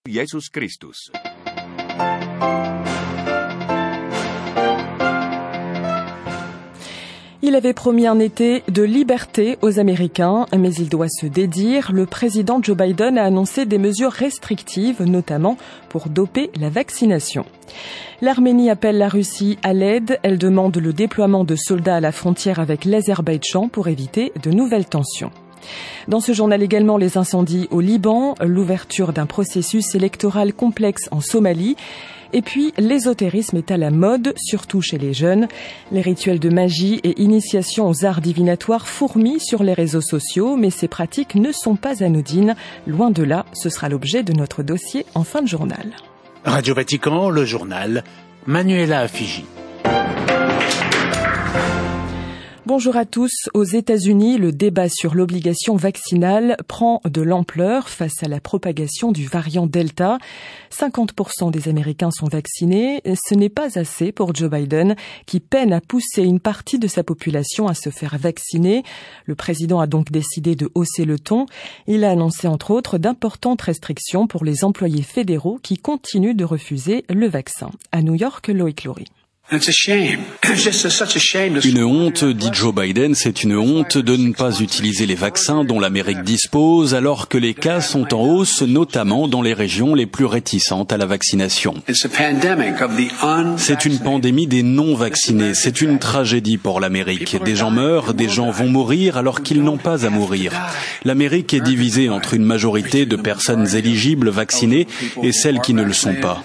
Jesus Christus. Il avait promis un été de liberté aux Américains, mais il doit se dédire. Le président Joe Biden a annoncé des mesures restrictives, notamment pour doper la vaccination. L'Arménie appelle la Russie à l'aide. Elle demande le déploiement de soldats à la frontière avec l'Azerbaïdjan pour éviter de nouvelles tensions. Dans ce journal également, les incendies au Liban, l'ouverture d'un processus électoral complexe en Somalie, et puis l'ésotérisme est à la mode, surtout chez les jeunes. Les rituels de magie et initiation aux arts divinatoires fourmillent sur les réseaux sociaux, mais ces pratiques ne sont pas anodines. Loin de là, ce sera l'objet de notre dossier en fin de journal. Radio Vatican, le journal, Manuela Figi. Bonjour à tous. Aux États-Unis, le débat sur l'obligation vaccinale prend de l'ampleur face à la propagation du variant Delta. 50% des Américains sont vaccinés. Ce n'est pas assez pour Joe Biden, qui peine à pousser une partie de sa population à se faire vacciner. Le président a donc décidé de hausser le ton. Il a annoncé entre autres d'importantes restrictions pour les employés fédéraux qui continuent de refuser le vaccin. À New York, Loïc Laurie. Une honte, dit Joe Biden, c'est une honte de ne pas utiliser les vaccins dont l'Amérique dispose alors que les cas sont en hausse, notamment dans les régions les plus réticentes à la vaccination. C'est une pandémie des non-vaccinés, c'est une tragédie pour l'Amérique. Des gens meurent, des gens vont mourir alors qu'ils n'ont pas à mourir. L'Amérique est divisée entre une majorité de personnes éligibles vaccinées et celles qui ne le sont pas.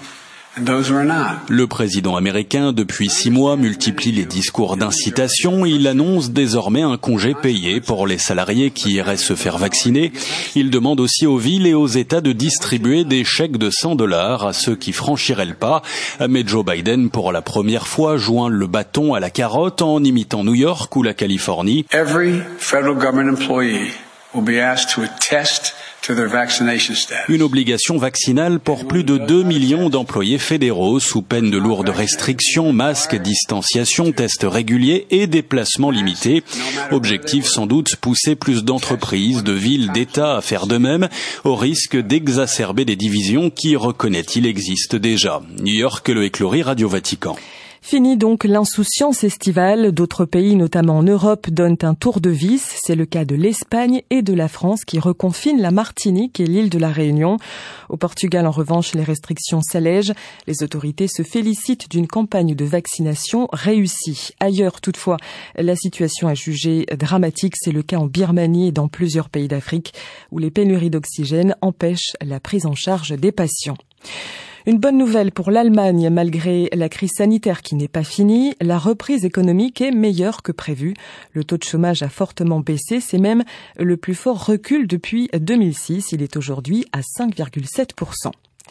Le président américain, depuis 6 mois, multiplie les discours d'incitation. Il annonce désormais un congé payé pour les salariés qui iraient se faire vacciner. Il demande aussi aux villes et aux États de distribuer des chèques de $100 à ceux qui franchiraient le pas. Mais Joe Biden, pour la première fois, joint le bâton à la carotte en imitant New York ou la Californie. Every federal government employee will be asked to attest une obligation vaccinale pour plus de 2 millions d'employés fédéraux sous peine de lourdes restrictions, masques, distanciation, tests réguliers et déplacements limités. Objectif sans doute pousser plus d'entreprises, de villes, d'États à faire de même, au risque d'exacerber des divisions qui, reconnaît-il, existent déjà. New York, Loïc Laurie, Radio Vatican. Fini donc l'insouciance estivale. D'autres pays, notamment en Europe, donnent un tour de vis. C'est le cas de l'Espagne et de la France qui reconfinent la Martinique et l'île de la Réunion. Au Portugal, en revanche, les restrictions s'allègent. Les autorités se félicitent d'une campagne de vaccination réussie. Ailleurs, toutefois, la situation est jugée dramatique. C'est le cas en Birmanie et dans plusieurs pays d'Afrique où les pénuries d'oxygène empêchent la prise en charge des patients. Une bonne nouvelle pour l'Allemagne, malgré la crise sanitaire qui n'est pas finie, la reprise économique est meilleure que prévu. Le taux de chômage a fortement baissé, c'est même le plus fort recul depuis 2006. Il est aujourd'hui à 5,7%.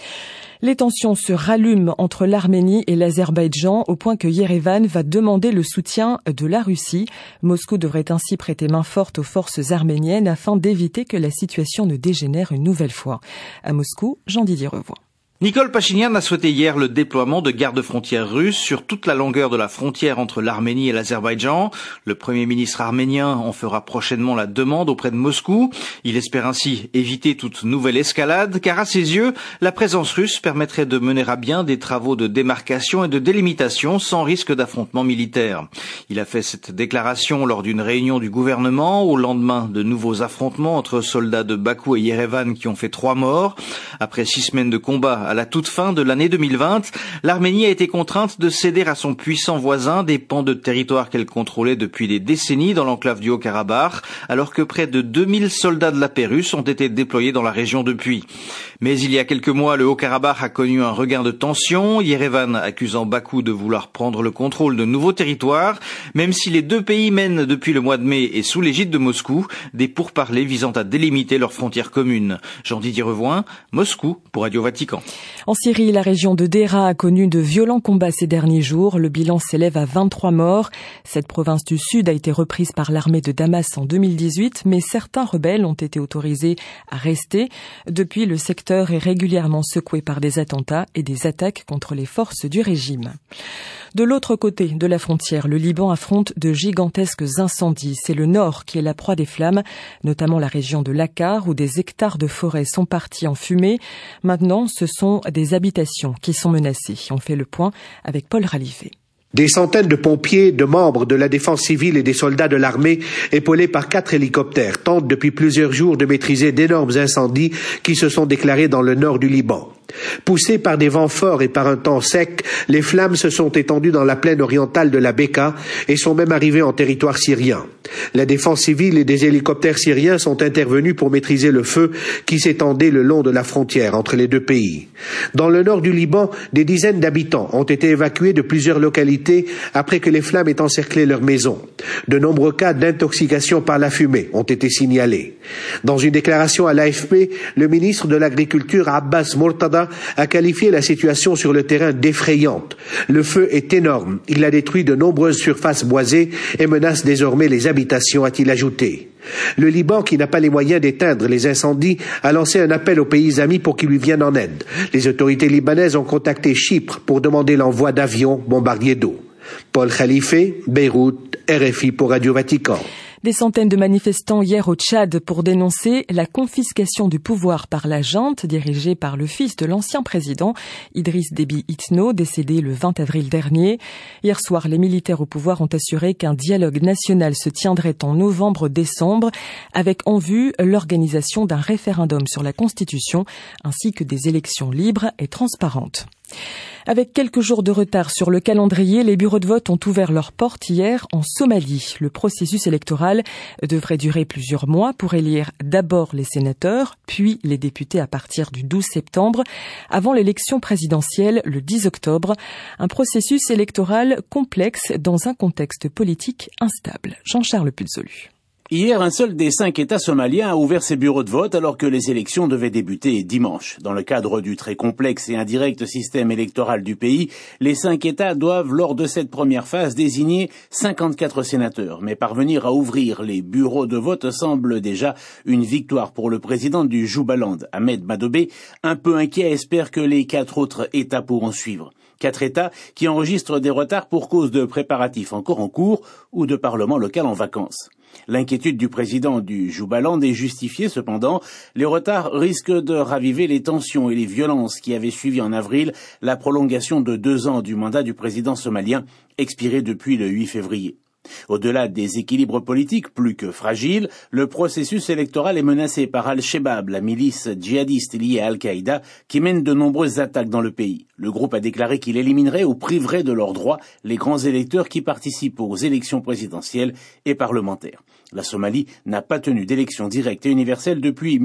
Les tensions se rallument entre l'Arménie et l'Azerbaïdjan au point que Yerevan va demander le soutien de la Russie. Moscou devrait ainsi prêter main forte aux forces arméniennes afin d'éviter que la situation ne dégénère une nouvelle fois. À Moscou, Jean-Didier Revoix. Nicole Pachinian a souhaité hier le déploiement de gardes-frontières russes sur toute la longueur de la frontière entre l'Arménie et l'Azerbaïdjan. Le Premier ministre arménien en fera prochainement la demande auprès de Moscou. Il espère ainsi éviter toute nouvelle escalade, car à ses yeux, la présence russe permettrait de mener à bien des travaux de démarcation et de délimitation sans risque d'affrontement militaire. Il a fait cette déclaration lors d'une réunion du gouvernement au lendemain de nouveaux affrontements entre soldats de Bakou et Yerevan qui ont fait 3 morts. Après 6 semaines de combat à la toute fin de l'année 2020, l'Arménie a été contrainte de céder à son puissant voisin des pans de territoire qu'elle contrôlait depuis des décennies dans l'enclave du Haut-Karabakh, alors que près de 2000 soldats de la paix russe ont été déployés dans la région depuis. Mais il y a quelques mois, le Haut-Karabakh a connu un regain de tension, Yerevan accusant Bakou de vouloir prendre le contrôle de nouveaux territoires, même si les deux pays mènent depuis le mois de mai et sous l'égide de Moscou des pourparlers visant à délimiter leurs frontières communes. Jean-Didier Revoin, Moscou pour Radio Vatican. En Syrie, la région de Deraa a connu de violents combats ces derniers jours. Le bilan s'élève à 23 morts. Cette province du sud a été reprise par l'armée de Damas en 2018, mais certains rebelles ont été autorisés à rester. Depuis, le secteur est régulièrement secoué par des attentats et des attaques contre les forces du régime. De l'autre côté de la frontière, le Liban affronte de gigantesques incendies. C'est le nord qui est la proie des flammes, notamment la région de Lakar où des hectares de forêt sont partis en fumée. Maintenant, ce sont des habitations qui sont menacées. On fait le point avec Paul Ralifé. Des centaines de pompiers, de membres de la défense civile et des soldats de l'armée, épaulés par 4 hélicoptères, tentent depuis plusieurs jours de maîtriser d'énormes incendies qui se sont déclarés dans le nord du Liban. Poussés par des vents forts et par un temps sec, les flammes se sont étendues dans la plaine orientale de la Beka et sont même arrivées en territoire syrien. La défense civile et des hélicoptères syriens sont intervenus pour maîtriser le feu qui s'étendait le long de la frontière entre les deux pays. Dans le nord du Liban, des dizaines d'habitants ont été évacués de plusieurs localités après que les flammes aient encerclé leurs maisons. De nombreux cas d'intoxication par la fumée ont été signalés. Dans une déclaration à l'AFP, le ministre de l'Agriculture Abbas Mortada a qualifié la situation sur le terrain d'effrayante. Le feu est énorme, il a détruit de nombreuses surfaces boisées et menace désormais les habitations, a-t-il ajouté. Le Liban, qui n'a pas les moyens d'éteindre les incendies, a lancé un appel aux pays amis pour qu'ils lui viennent en aide. Les autorités libanaises ont contacté Chypre pour demander l'envoi d'avions bombardiers d'eau. Paul Khalifé, Beyrouth, RFI pour Radio Vatican. Des centaines de manifestants hier au Tchad pour dénoncer la confiscation du pouvoir par la junte dirigée par le fils de l'ancien président Idriss Déby Itno, décédé le 20 avril dernier. Hier soir, les militaires au pouvoir ont assuré qu'un dialogue national se tiendrait en novembre-décembre avec en vue l'organisation d'un référendum sur la Constitution ainsi que des élections libres et transparentes. Avec quelques jours de retard sur le calendrier, les bureaux de vote ont ouvert leurs portes hier en Somalie. Le processus électoral devrait durer plusieurs mois pour élire d'abord les sénateurs, puis les députés à partir du 12 septembre, avant l'élection présidentielle le 10 octobre. Un processus électoral complexe dans un contexte politique instable. Jean-Charles Puzolu. Hier, un seul des 5 États somaliens a ouvert ses bureaux de vote alors que les élections devaient débuter dimanche. Dans le cadre du très complexe et indirect système électoral du pays, les 5 États doivent, lors de cette première phase, désigner 54 sénateurs. Mais parvenir à ouvrir les bureaux de vote semble déjà une victoire pour le président du Jubaland, Ahmed Madobé, un peu inquiet, espère que les 4 autres États pourront suivre. 4 États qui enregistrent des retards pour cause de préparatifs encore en cours ou de parlement local en vacances. L'inquiétude du président du Jubaland est justifiée cependant. Les retards risquent de raviver les tensions et les violences qui avaient suivi en avril la prolongation de 2 ans du mandat du président somalien, expiré depuis le 8 février. Au-delà des équilibres politiques plus que fragiles, le processus électoral est menacé par Al-Shabaab, la milice djihadiste liée à Al-Qaïda, qui mène de nombreuses attaques dans le pays. Le groupe a déclaré qu'il éliminerait ou priverait de leurs droits les grands électeurs qui participent aux élections présidentielles et parlementaires. La Somalie n'a pas tenu d'élection directe et universelle depuis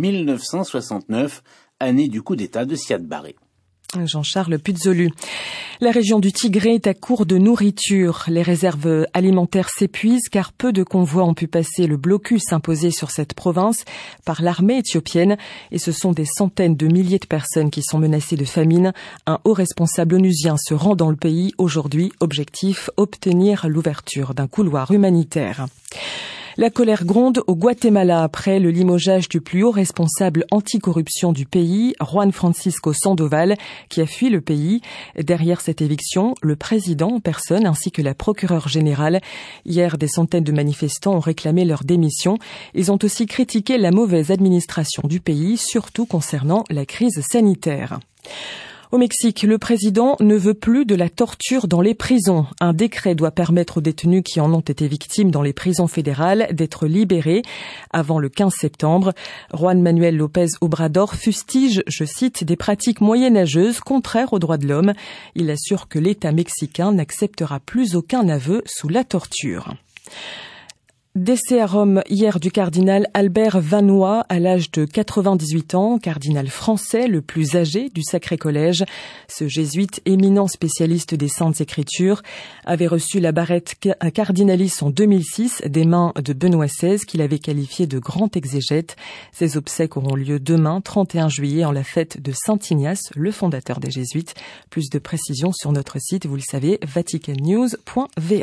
1969, année du coup d'État de Siad Barré. Jean-Charles Puzolu. La région du Tigré est à court de nourriture. Les réserves alimentaires s'épuisent car peu de convois ont pu passer le blocus imposé sur cette province par l'armée éthiopienne et ce sont des centaines de milliers de personnes qui sont menacées de famine. Un haut responsable onusien se rend dans le pays aujourd'hui. Objectif, obtenir l'ouverture d'un couloir humanitaire. La colère gronde au Guatemala après le limogeage du plus haut responsable anticorruption du pays, Juan Francisco Sandoval, qui a fui le pays. Derrière cette éviction, le président en personne ainsi que la procureure générale. Hier, des centaines de manifestants ont réclamé leur démission. Ils ont aussi critiqué la mauvaise administration du pays, surtout concernant la crise sanitaire. Au Mexique, le président ne veut plus de la torture dans les prisons. Un décret doit permettre aux détenus qui en ont été victimes dans les prisons fédérales d'être libérés avant le 15 septembre. Juan Manuel López Obrador fustige, je cite, des pratiques moyenâgeuses contraires aux droits de l'homme. Il assure que l'État mexicain n'acceptera plus aucun aveu sous la torture. Décès à Rome hier du cardinal Albert Vanois à l'âge de 98 ans, cardinal français le plus âgé du Sacré Collège. Ce jésuite éminent spécialiste des Saintes Écritures avait reçu la barrette cardinalis en 2006 des mains de Benoît XVI qu'il avait qualifié de grand exégète. Ses obsèques auront lieu demain, 31 juillet, en la fête de Saint Ignace, le fondateur des Jésuites. Plus de précisions sur notre site, vous le savez, vaticannews.va.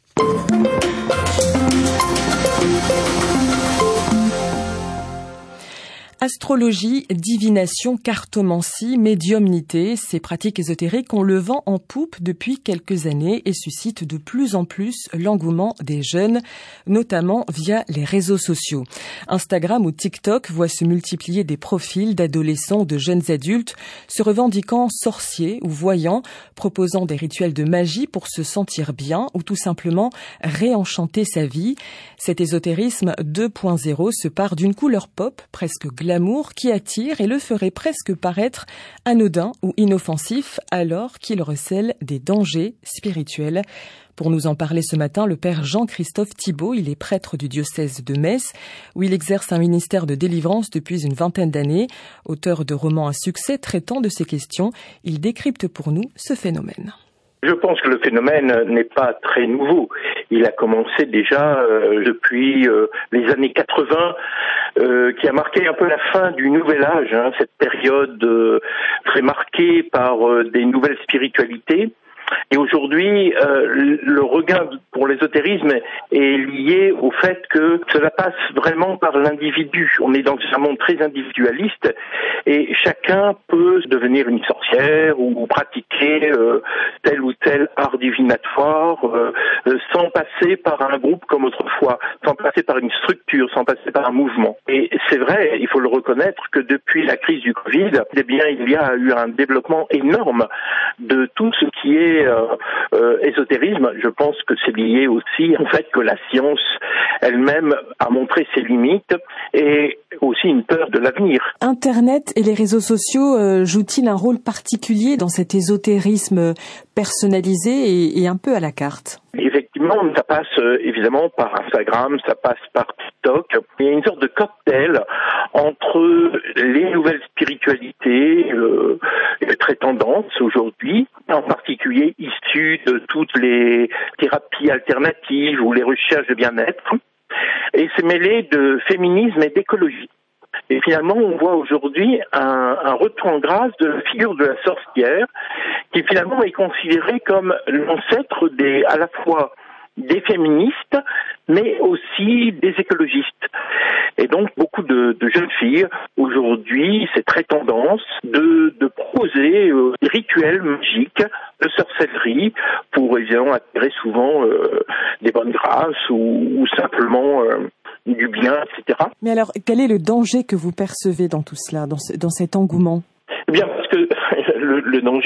Astrologie, divination, cartomancie, médiumnité, ces pratiques ésotériques ont le vent en poupe depuis quelques années et suscitent de plus en plus l'engouement des jeunes, notamment via les réseaux sociaux. Instagram ou TikTok voient se multiplier des profils d'adolescents ou de jeunes adultes se revendiquant sorciers ou voyants, proposant des rituels de magie pour se sentir bien ou tout simplement réenchanter sa vie. Cet ésotérisme 2.0 se part d'une couleur pop presque glamour qui attire et le ferait presque paraître anodin ou inoffensif alors qu'il recèle des dangers spirituels. Pour nous en parler ce matin, le père Jean-Christophe Thibault, il est prêtre du diocèse de Metz, où il exerce un ministère de délivrance depuis une vingtaine d'années. Auteur de romans à succès traitant de ces questions, il décrypte pour nous ce phénomène. Je pense que le phénomène n'est pas très nouveau. Il a commencé déjà depuis les années 80, qui a marqué un peu la fin du nouvel âge, cette période très marquée par des nouvelles spiritualités. Et aujourd'hui, le regain pour l'ésotérisme est lié au fait que cela passe vraiment par l'individu. On est dans un monde très individualiste et chacun peut devenir une sorcière ou pratiquer tel ou tel art divinatoire sans passer par un groupe comme autrefois, sans passer par une structure, sans passer par un mouvement. Et c'est vrai, il faut le reconnaître que depuis la crise du Covid, eh bien, il y a eu un développement énorme de tout ce qui est ésotérisme. Je pense que c'est lié aussi au fait que la science elle-même a montré ses limites et aussi une peur de l'avenir. Internet et les réseaux sociaux jouent-ils un rôle particulier dans cet ésotérisme personnalisé et un peu à la carte ? Effectivement, ça passe évidemment par Instagram, ça passe par TikTok. Il y a une sorte de cocktail entre les nouvelles spiritualités très tendances aujourd'hui, en particulier issues de toutes les thérapies alternatives ou les recherches de bien-être, et c'est mêlé de féminisme et d'écologie. Et finalement, on voit aujourd'hui un retour en grâce de la figure de la sorcière, qui finalement est considérée comme l'ancêtre à la fois des féministes, mais aussi des écologistes. Et donc, beaucoup de jeunes filles, aujourd'hui, c'est très tendance de proposer des rituels magiques de sorcellerie pour, évidemment, attirer souvent des bonnes grâces ou simplement du bien, etc. Mais alors, quel est le danger que vous percevez dans tout cela, dans cet engouement ? Eh bien, parce que le danger,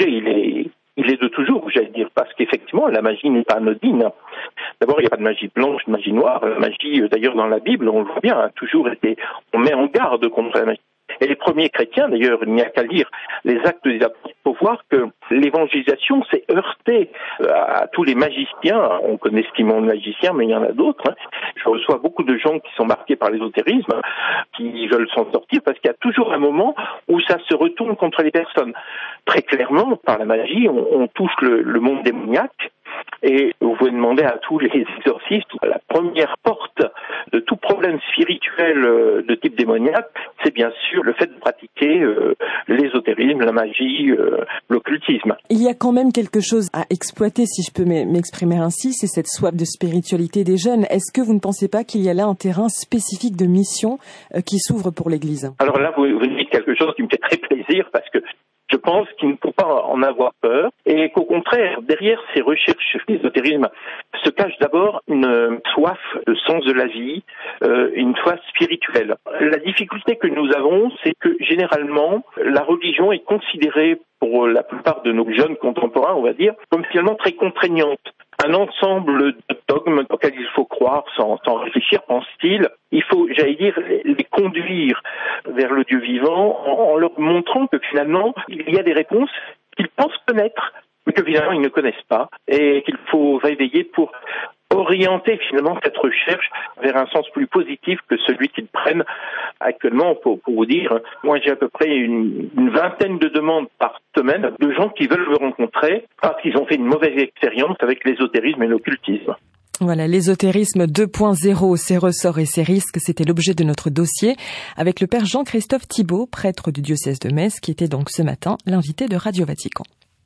il est de toujours, j'allais dire, parce qu'effectivement, la magie n'est pas anodine. D'abord, il n'y a pas de magie blanche, de magie noire. La magie, d'ailleurs, dans la Bible, on le voit bien, a toujours été, on met en garde contre la magie. Et les premiers chrétiens, d'ailleurs, il n'y a qu'à lire les Actes des Apôtres pour voir que l'évangélisation s'est heurtée à tous les magiciens. On connaît ce qu'ils sont magiciens, mais il y en a d'autres. Je reçois beaucoup de gens qui sont marqués par l'ésotérisme, qui veulent s'en sortir, parce qu'il y a toujours un moment où ça se retourne contre les personnes. Très clairement, par la magie, on touche le monde démoniaque. Et vous pouvez demander à tous les exorcistes, la première porte de tout problème spirituel de type démoniaque, c'est bien sûr le fait de pratiquer l'ésotérisme, la magie, l'occultisme. Il y a quand même quelque chose à exploiter, si je peux m'exprimer ainsi, c'est cette soif de spiritualité des jeunes. Est-ce que vous ne pensez pas qu'il y a là un terrain spécifique de mission qui s'ouvre pour l'Église ? Alors là, vous dites quelque chose qui me fait très plaisir, parce que je pense qu'il ne faut pas en avoir peur et qu'au contraire, derrière ces recherches d'ésotérisme se cache d'abord une soif de sens de la vie, une soif spirituelle. La difficulté que nous avons, c'est que généralement, la religion est considérée pour la plupart de nos jeunes contemporains, on va dire, comme finalement très contraignante. Un ensemble de dogmes auxquels il faut croire sans réfléchir, pense-t-il. Il faut, j'allais dire, les conduire vers le Dieu vivant en leur montrant que finalement, il y a des réponses qu'ils pensent connaître, mais que finalement ils ne connaissent pas, et qu'il faut veiller pour orienter finalement cette recherche vers un sens plus positif que celui qu'ils prennent actuellement. Pour vous dire, moi j'ai à peu près une vingtaine de demandes par semaine de gens qui veulent me rencontrer parce qu'ils ont fait une mauvaise expérience avec l'ésotérisme et l'occultisme. Voilà, l'ésotérisme 2.0, ses ressorts et ses risques, c'était l'objet de notre dossier avec le père Jean-Christophe Thibault, prêtre du diocèse de Metz, qui était donc ce matin l'invité de Radio Vatican.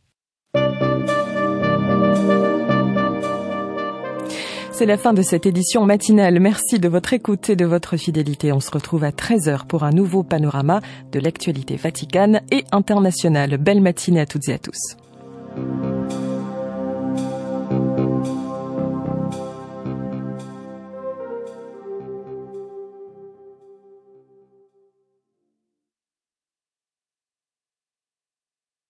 C'est la fin de cette édition matinale. Merci de votre écoute et de votre fidélité. On se retrouve à 13h pour un nouveau panorama de l'actualité vaticane et internationale. Belle matinée à toutes et à tous.